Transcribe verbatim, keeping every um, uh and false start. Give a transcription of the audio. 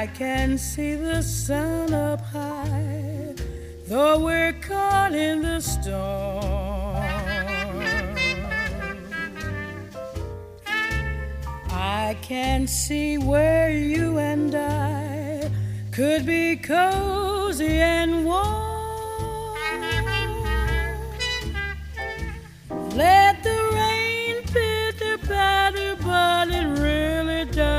can see the sun up high, though we're caught in the storm. I can see where you and I could be cozy and warm.